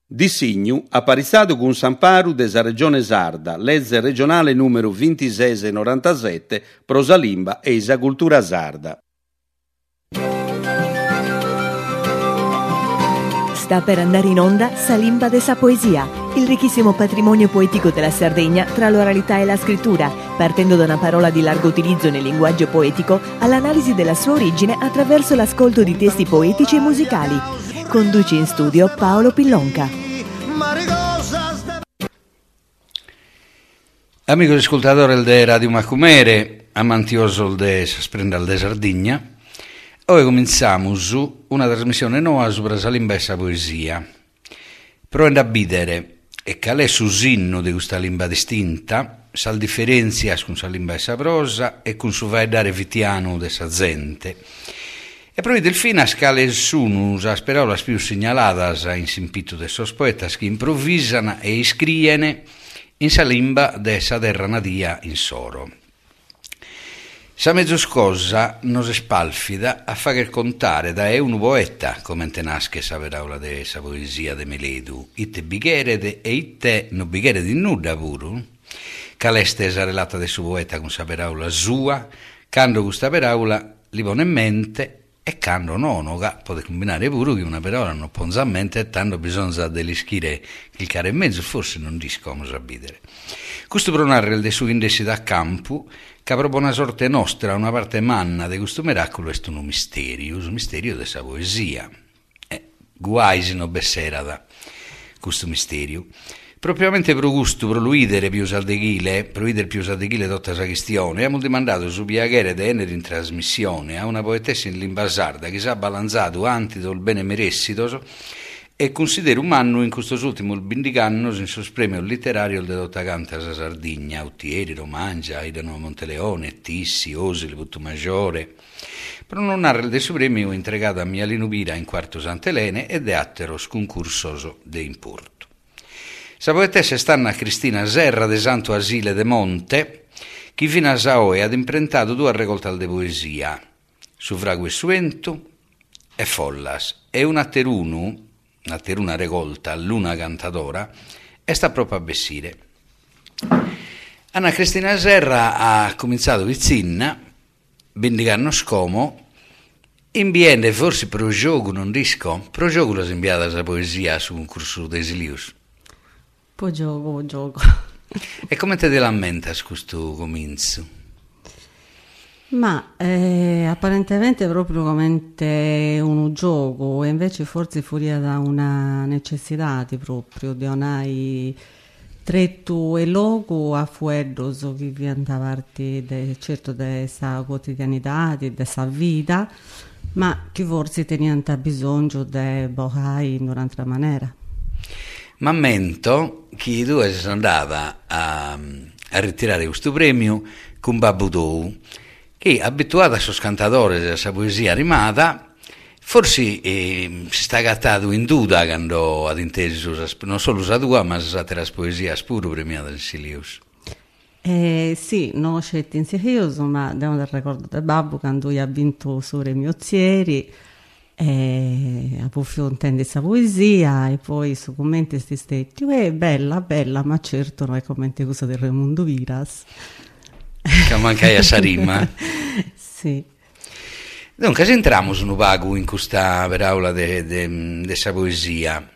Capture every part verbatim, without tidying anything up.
Di Signu, apparizzato con Samparu desa regione sarda, legge regionale numero ventisei novantasette, prosalimba e isa cultura sarda. Sta per andare in onda Salimba de sa poesia, il ricchissimo patrimonio poetico della Sardegna tra l'oralità e la scrittura, partendo da una parola di largo utilizzo nel linguaggio poetico all'analisi della sua origine attraverso l'ascolto di testi poetici e musicali. Conduce in studio Paolo Pillonca. Amico ascoltatore de Radio Macumere, amantioso de Sprendal de Sardegna, oggi cominciamo su una trasmissione nuova su Salimba e sa poesia. Provando a bidere e qual è su sinno di questa lingua distinta, sal differenzia con sa lingua e sa prosa e con su vai dare vitiano de sa gente. E poi del fine a scale sono as parole più segnaladas in simpitu de sos poetas che improvvisano e iscriene in sa lingua de sa terra natia in soro. Sa mezzo scosa nos spalfida a fare contare da è un poeta, come te nasce sa paraula de sa poesia de Meledu, itte bighere de, e itte no bighere di nuda puru, caleste sa relata de su poeta con sa paraula sua, cando questa paraula li pone in mente e cando nonoga, può combinare pure che una parola non ponza a mente e tanto bisogna dell'ischire il care in mezzo, forse non dice come sapere. Questo pronare de su indessi da campo, che proprio una sorte nostra, una parte manna di questo miracolo, è un misterio, un misterio della sa poesia. Eh, guai se non bessera da questo misterio. Propriamente pro gusto, pro l'uidere più saldeghile, pro l'uidere più saldeghile tutta sa questione, abbiamo demandato su piacere di enere in trasmissione a una poetessa in lingua sarda che si è balanzato antito il bene meressito e considero umano in questo ultimo il bindicannos in sus premio letterario de tutta canta sa Sardegna, Autieri, Romancia, Aidano Monteleone, Tissi, Osili, Puttumaggiore. Però non narra del suo premio entregato a Mialino Pira in quarto Sant'Elene e de atteros concursoso de importo. Sa poetessa stanna Cristina Serra de Santo Asile de Monte, che fino a Saoe ad imprentato due raccolte de poesia, Sufrago e Suento e Follas, e una terunu, una teruna raccolta, Luna Cantadora, e sta proprio a Bessire. Anna Cristina Serra ha cominciato Vizzinna, bendicanno scomo, inviende forse pro gioco, non disco, pro gioco l'ha inviata la poesia su un corso de Esilius. Poi gioco, poi gioco. E come te lamenta questo comincio? Ma eh, apparentemente proprio come un gioco, e invece forse fuori da una necessità proprio di un'ai tretto e logo a fuerdo che vi andavarti de, certo de sa quotidianità, de sa vita, ma che forse teniamo bisogno di bohai in un'altra maniera. Ma mento che i due sono andata a, a ritirare questo premio con Babbo Tou, che abituato a suo cantatore della sua poesia rimata, forse eh, si sta gattato in duda quando ad inteso non solo la tua, ma la tua poesia pure premiata del Silius. Eh, sì, non c'è inserioso, ma devo dal ricordo del Babbo quando io ha vinto su Remi Ozzieri, e a Puffio intende questa poesia e poi su commenti sti stetti è bella bella ma certo non è commenti cosa del Raimundo Viras che manca a Sarima. Sì. Dunque se entriamo su un pago in questa paraula di questa poesia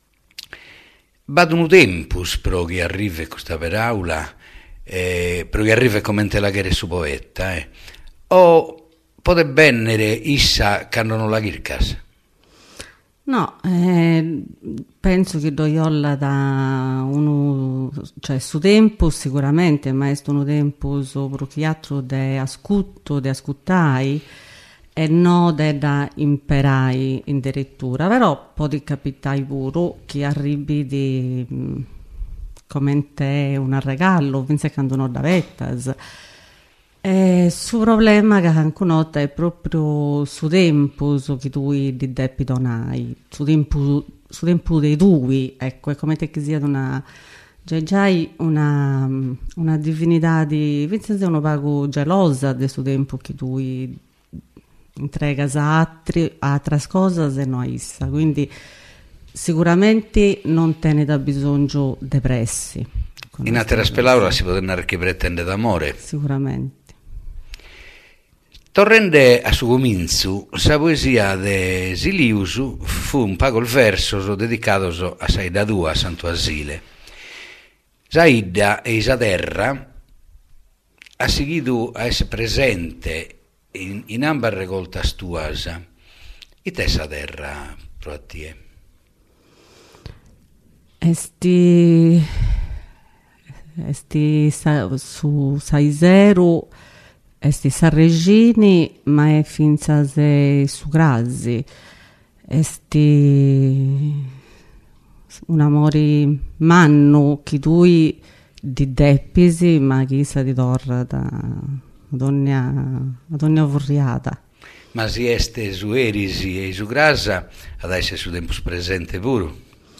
vado un tempus pro che arriva questa paraula eh, pro che arriva commente la che era su poeta eh. o potrebbe essere issa quando non la chircas? No, eh, penso che doiolla da uno, cioè su tempo sicuramente, ma è un tempo sopra che altro de ascolto, de ascoltai e non de da imperai in direttura, però può capitare pure che arrivi di come te un regalo, pensa quando non da vettas. Eh, su problema che anche nota è proprio su tempo su che tu di deppi donai, su tempo, su tempo dei due, ecco, è come te che sia una già già una, una divinità di pensa sia uno pago gelosa del suo tempo che tu entregas a altri a altre cose e non a essa, quindi sicuramente non te ne da bisogno depressi. In altre spelaura si può tenere che pretende d'amore. Sicuramente. Torrende a su cominzu, sa poesia de Siliusu fu un pago il verso dedicato a Saida Dua, a Santo Asile. Saida e isa terra ha seguito a essere presente in, in amba recolta stuasa. E te sa terra, proattie? Esti, esti sa, su Saisero, esti Sarregini, ma è finza se su Grasi. Esti un amore manno che tu di deppisi, ma chi sa di torra da donna, donna vorriata. Ma si este su Erisi e su Grasa, ad essere su tempo presente pure?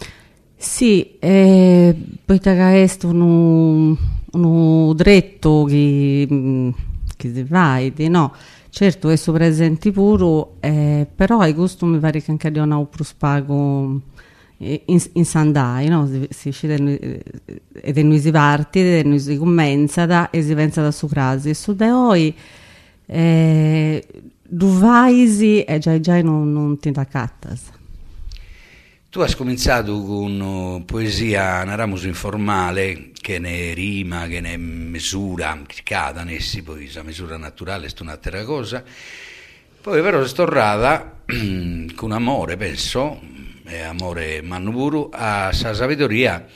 Sì, eh, poi è uno, uno dretto che, che si va, no? Certo, è su presente pure, eh, però ai gusto mi pare che anche di un altro spago in, in Sandai, no? Si, si scende ed è noi si parte, ed è noi si commenza da, e si pensa da su crasi. E su da noi, eh, Duvaisi e già già non, non ti da cattas. Tu hai cominciato con poesia naramuso informale, che ne rima, che ne misura, che cada nessi, poi la misura naturale è un'altra cosa. Poi però è tornata con amore, penso, e amore mannuburu, a sa sabidoria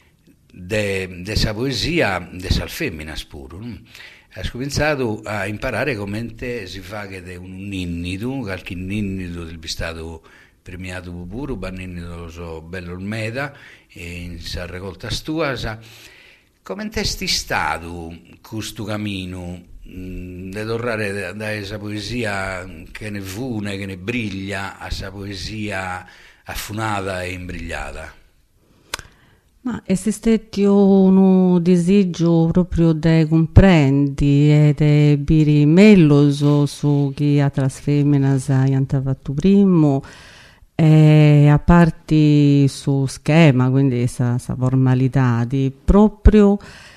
de, de sa poesia de sal femminas puro. Hai cominciato a imparare come si fa che è un ninnido, qualche ninnido del bistato premiato pure, bannino so bello il meda, in sa recolta stuasa. Come testi stato questo cammino di tornare da esa poesia che ne fune, che ne briglia, a sa poesia affunata e imbrigliata? Ma esiste un desigio proprio di comprendi e di biri melloso su chi ha trasfemminas hai fatto primo, e a parte su schema, quindi questa formalità di proprio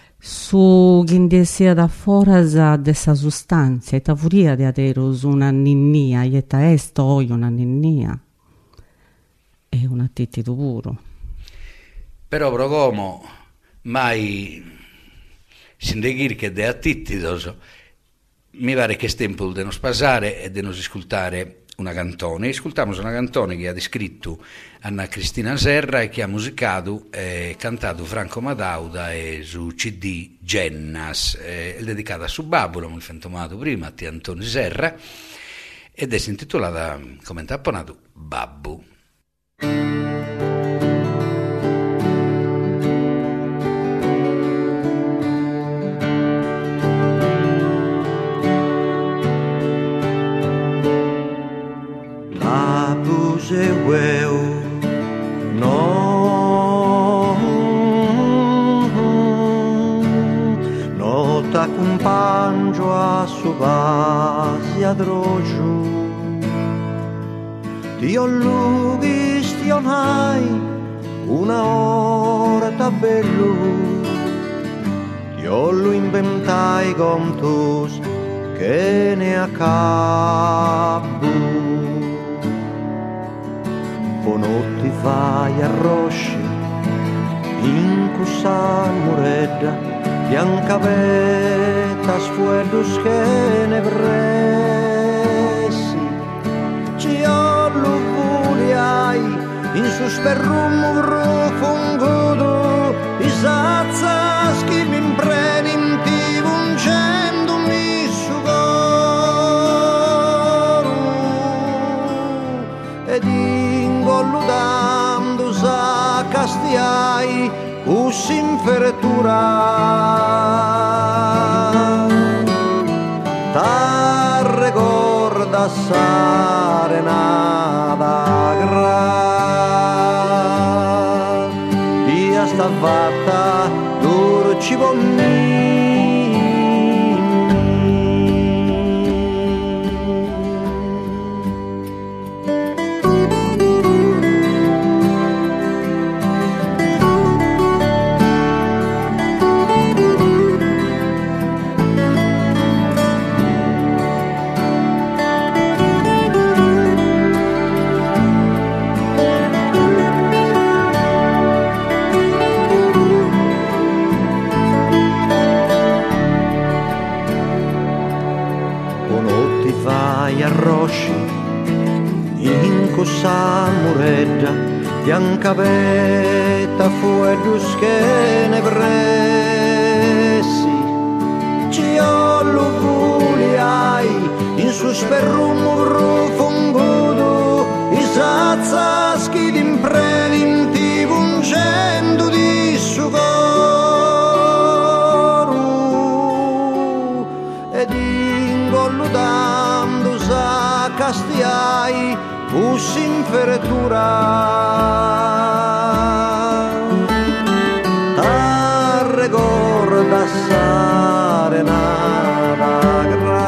su chi sia da fuori dessa sostanza e ta furia di ateros una ninnia e ta esto oi una ninnia è un attitito puro. Però progomo mai sindeghir che de attittidos mi pare che è tempo di non spasare e di non ascoltare una cantone. Ascoltiamo una cantone che ha descritto Anna Cristina Serra e che ha musicato e cantato Franco Madauda e su C D Gennas, è dedicata a su Babbo, l'ho fantomato prima, a T. Antonio Serra, ed è intitolata, come tapponato, Babbo. Segueu no no t'accompagno a su base a drogiu ti ho lughi stionai una ora bello ti ho lo inventai con tus che ne accabbu non ti fai arrosci in cussa muredda bianca veta sfuedos che ne pressi ci ho lo vuliai in su sperrum profongo isazza chi mi impreni in ti uncendomi su coro ed colludando sa castiai us'infertura ta ricorda sarenata gra via sta fatta dolci bonni. sa muredda, bianca vetta fuedus che ne pressi, ciollo puliai, in su sperrumo fungudo, i sazzaschi d'impreventivo ungendo di su coro, ed ingolludando sa castiai, us in feretura, t'arregorda sarenata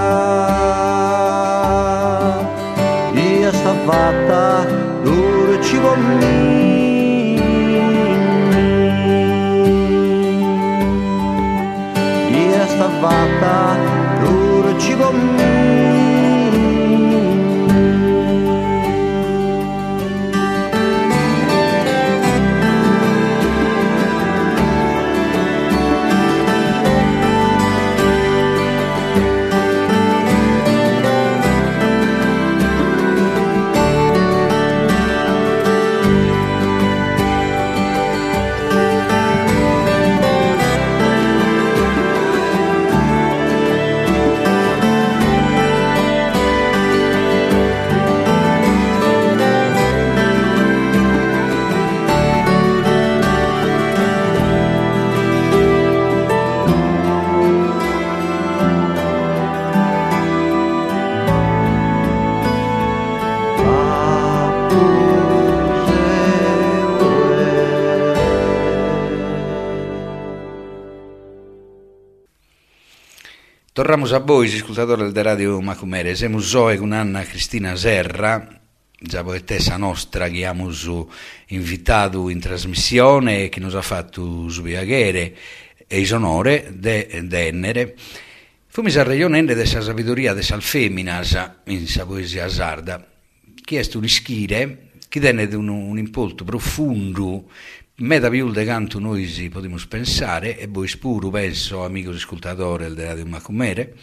gra, via sta fatta l'urcivo mi, via sta fatta l'urcivo mi. Torniamo a voi, ascoltatori del Radio Macumere. Siamo Zoe con Anna Cristina Serra, già poetessa nostra che abbiamo invitato in trasmissione e che nos ha fatto sbiagare e isonore de dennere. Fumi sa regionende de sa sabiduria de sal feminas in sa poesia sarda, che è un ischire, che tenne un, un impolto profondo, meda più de canto noi si potremmo pensare, e voi spuru penso, amico ascoltatore del Radio Macumere,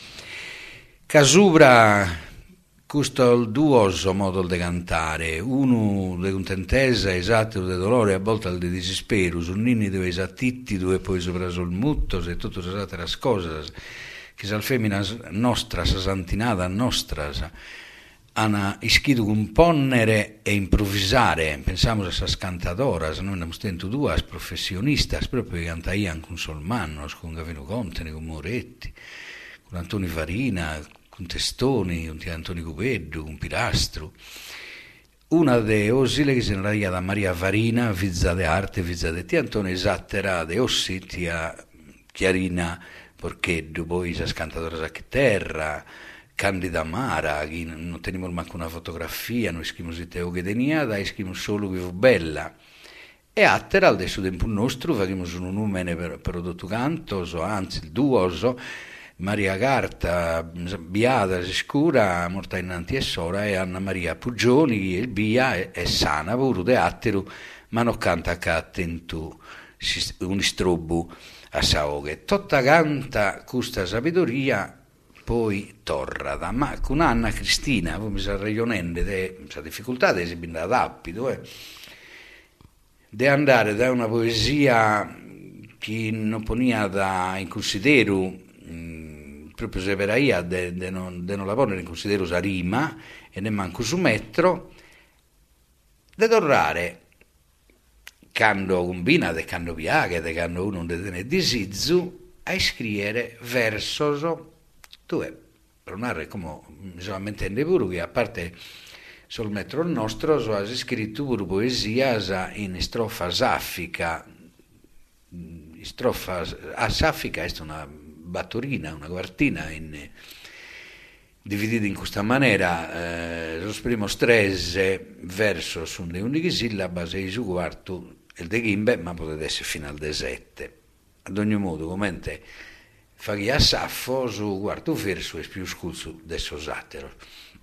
che sopra questo duoso modo di cantare, uno di contentezza, esatto, di dolore, a volte di desispero, su nini dove esattitti, dove poi sopra sul mutto, e tutte le altre cose, che sal femmina nostra, sa santinata nostra, sa, hanno ischido componnere e improvvisare. Pensiamo a queste cantadoras, noi abbiamo sentito due professionistas proprio che cantaiano con Solmannos, con Gavino Contene, con Moretti, con Antonio Farina, con Testoni, con Antonio Cupeddu, con Pilastro. Una delle osile che si narraia da Maria Farina, figlia di arte, figlia di Antonio Esattera, de Ossi, tia Chiarina Porcheddu, poi si cantadoras a terra, Candida Mara, che non teniamo manco una fotografia, noi scriviamo di Teo che tenia, dai scriviamo solo che fu bella. E attera, adesso tempo nostro, facciamo un numero per prodotto canto, so, anzi il duo, so, Maria Carta, Biada, Scura, morta innanti e sora, e Anna Maria Puggioni, il Bia e, e Sana, pure de atteru, ma non canta che attento un istrobu a saoghe. Totta canta questa sabiduria, poi torrada, ma con Anna Cristina, come si arraionende, questa difficoltà di esibire da rapido, eh, di andare da una poesia che non ponia da in considero, mh, proprio se per io, di non, non la ponere in considero sa rima, e ne manco su metro, di tornare, quando combina, de quando piaga, de quando uno ne disizzu, a scrivere versos. Tu è, per narrare come solamente in pure che a parte sul metro nostro so ha scritto pure poesia in strofa saffica. Strofa a saffica è una battorina, una quartina in, dividita in questa maniera, eh, los primos tres versos sono di undici sillabe e il quarto il de gimbe, ma potete essere fino al de sette. Ad ogni modo, commente fa che a Saffo su quarto verso è più scurso adesso satero.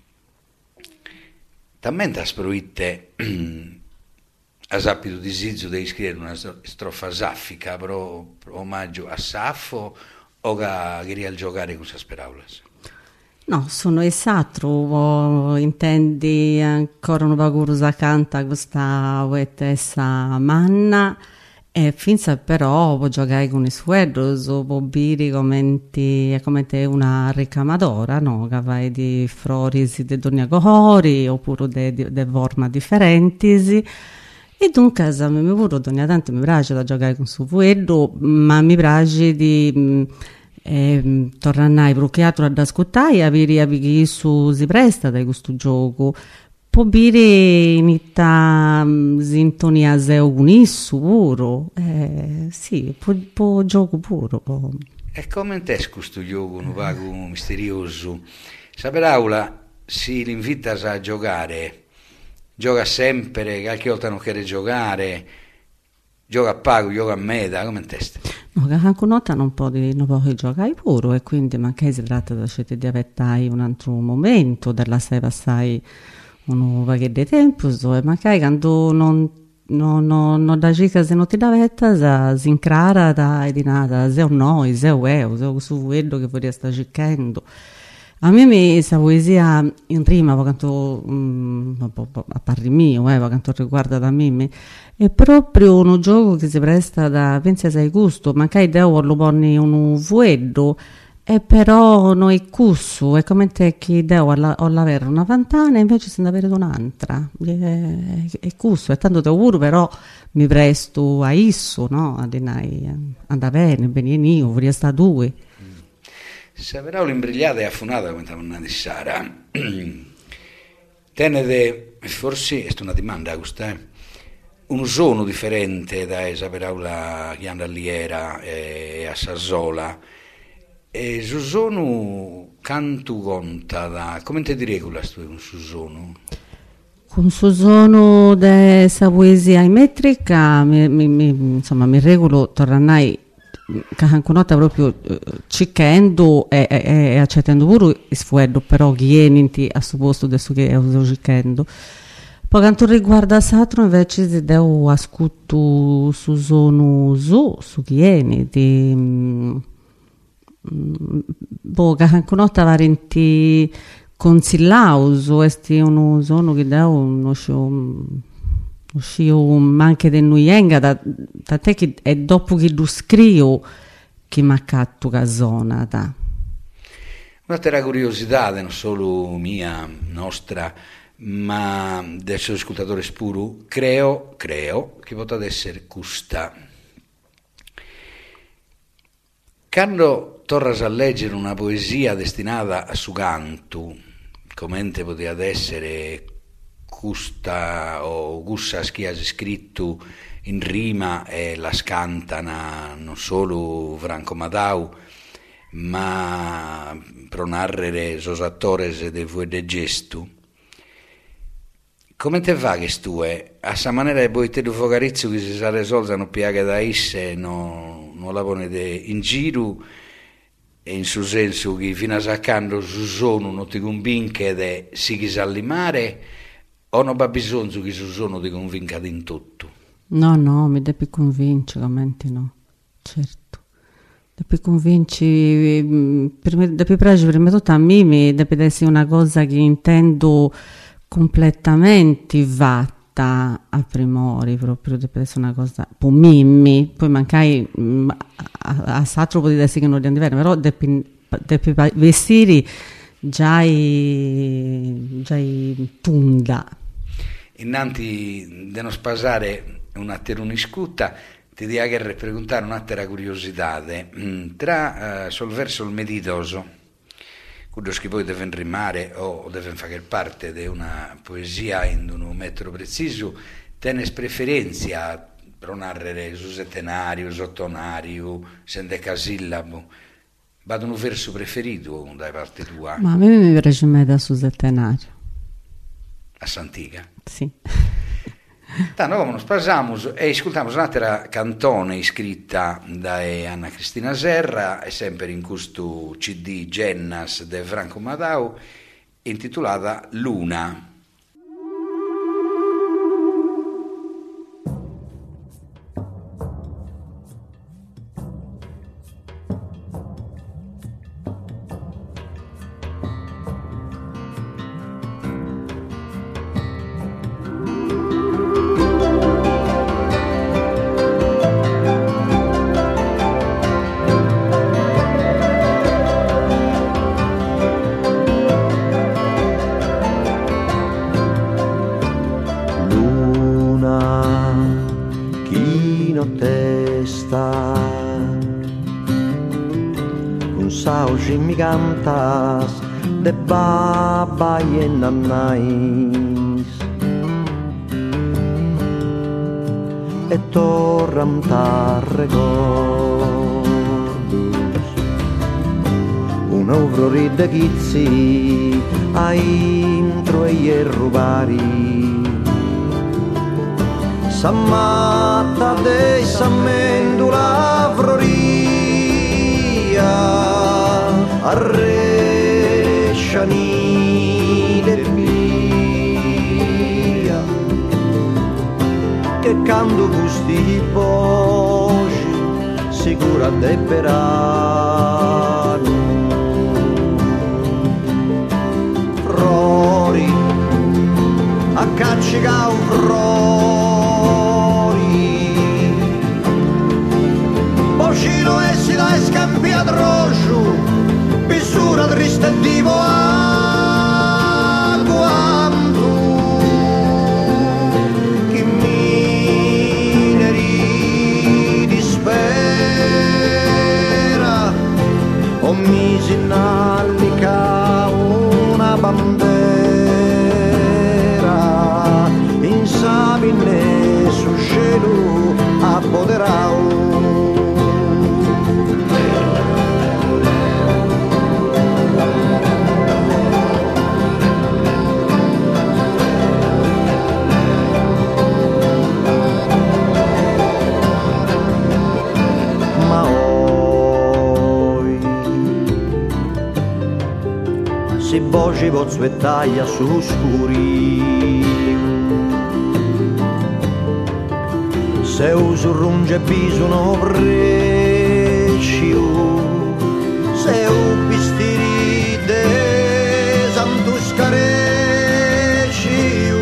Talmente asproitte a sappido di Sizzo di scrivere una strofa saffica pro omaggio a Saffo o che queria giocare con queste parole? No, sono esatto, intendi ancora una cosa canta questa poetessa Manna e finza però può giocare con i suedos, può dire come ti- come te una ricamadora, no? Che vai di florisi di ogni colore oppure di de forma differenti. E dunque a me pure ogni tanto mi piace da giocare con su fuedo, ma mi piace di mh, eh, tornare perché altro ad ascoltare e avere che su si presta da questo gioco. Può dire in ita mh, sintonia se unissu puro, eh, sì, può, può gioco puro. Può. E come te questo gioco, un vago misterioso? Saperaula, si l'invita a giocare, gioca sempre, qualche volta non chiede giocare, gioca a pago, gioca a meta, come te? No, che anche nota non può, di- non può giocare puro e quindi magari si tratta da scegliere di avere un altro momento della sera, sai, un paio di tempo, so, e magari quando non non non non da cica se non ti da vetta si incrara da e di nada se o no se o è o su quello che vorrei sta cercando. A me mi questa poesia in rima, quanto mm, a parri mio, eh, quanto riguarda da me, mi- è proprio uno gioco che si presta da pensi ai gusto, magari devo lo poni un fueddo e però non è cusso, è come te che devo alla, alla avere una ventana e invece se ne avere un'altra, è, è cusso, e tanto te auguro però mi presto a isso, no? A denai, andà bene, benino, vorrei sta due. Saperà l'imbrigliata e affunata come stava di Sara. Tenete, forse è una domanda questa, eh? Un suono differente da Saperaula che anda all'iera e a Sassola. E su sono canto conta da come te direi con la storia un su sono? Con suo suono dessa poesia in metrica, mi, mi, mi, insomma, mi regolo, tornai che anche nota proprio eh, ciccendo e, e, e accettando pure il sfuello, però chiediti a supposto adesso che sto ciccendo. Poi quanto riguarda Satro invece se devo ascolto su sono su, su chiediti, mm, boh, che anche nota varenti consigliauso, esti uno sono che devo uno show uscivo anche del Nuyenga da, da te che è dopo che lo scrivo che mi ha catto la zona da. Un'altra curiosità, non solo mia, nostra, ma del suo ascoltatore spuru, creo, creo che potrà essere custa. Quando tornas a leggere una poesia destinata a su canto, come poteva essere custa o gussa chi ha scritto in rima e la scantana non solo Franco Madau ma pronarrere sos attores de voi de gestu. Come te va che stue? A sa maniera che poi te lo focarizzo che si sa risolta non piaga da isse non no la ponete in giro e in su senso che fino a saccando su sono non ti convinche de si chi sa limare o non ha bisogno che su sono ti convinca in tutto? No, no, mi devi convincere, commenti no, certo. Devi convincere, per me, devi prendere prima di tutto a me, mi deve essere una cosa che intendo completamente fatta a primori, proprio deve essere una cosa, poi mimmi, poi magari a, a Satro potete essere che non è diverso, però devi, devi vestire già i, già i tunda. Innanti di non spasare una teruniscutta ti dia che preguntare un'altra curiosità tra uh, sul verso il meditoso quello che poi deve rimare o deve fare parte di una poesia in un metro preciso tenes preferenza per narrare su settenario, sottonario, sendecasillabo vado un verso preferito da parte tua? Ma a me mi piace da su settenario a Santiga? Sì. Tanto come nos spasiamo e ascoltiamo un'altra cantone scritta da Anna Cristina Serra e sempre in questo C D Gennas de Franco Madau intitolata Luna. fino a testa un sauci mi cantas de baba e nannais e torram tar recordus un ovro ride chizzi a intro e ierruvari s'ammatta de s'ammendula froria arresciani de via che canto gusti poci sicura de perano frori a caccica un frori bocino e si la scampia drosciu misura triste divo a quanto chi mineri di spera o misi nallica una bandera in sabine su cielo appoderau si voci pozzuettaglia su scuri se usurrunge bisuno precio se u pistiri de santuscareciu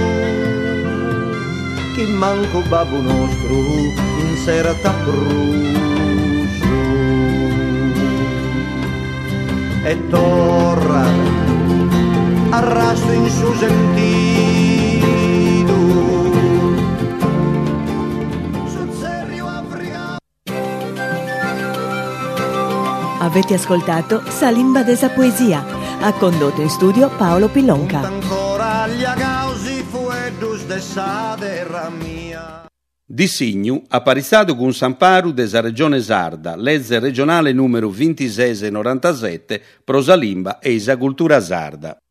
chi manco babbo nostro in sera t'appruso e torra arrasto in su sentido sul serio africano. Avete ascoltato Salimba desa Poesia, ha condotto in studio Paolo Pillonca. Ancora gli causi fueddus de sa terra mia. Di Signu, apparizzato con Samparu desa Regione Sarda, legge regionale numero ventisei novantasette, prosalimba e isacultura sarda.